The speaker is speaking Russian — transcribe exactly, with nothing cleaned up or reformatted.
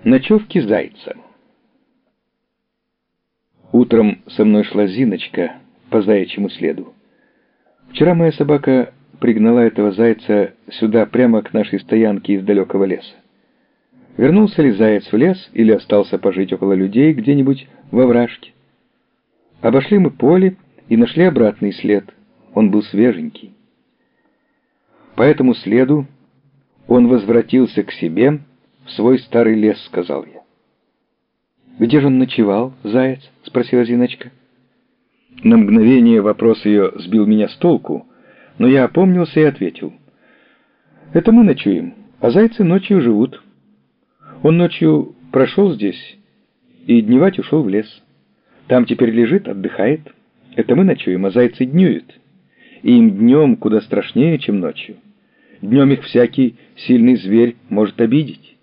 Ночевки зайца. Утром со мной шла Зиночка по заячьему следу. Вчера моя собака пригнала этого зайца сюда, прямо к нашей стоянке из далекого леса. Вернулся ли заяц в лес или остался пожить около людей где-нибудь во вражке? Обошли мы поле и нашли обратный след. Он был свеженький. По этому следу он возвратился к себе, в свой старый лес, сказал я. «Где же он ночевал, заяц?» — спросила Зиночка. На мгновение вопрос ее сбил меня с толку, но я опомнился и ответил. «Это мы ночуем, а зайцы ночью живут. Он ночью прошел здесь и дневать ушел в лес. Там теперь лежит, отдыхает. Это мы ночуем, а зайцы днюют. И им днем куда страшнее, чем ночью. Днем их всякий сильный зверь может обидеть».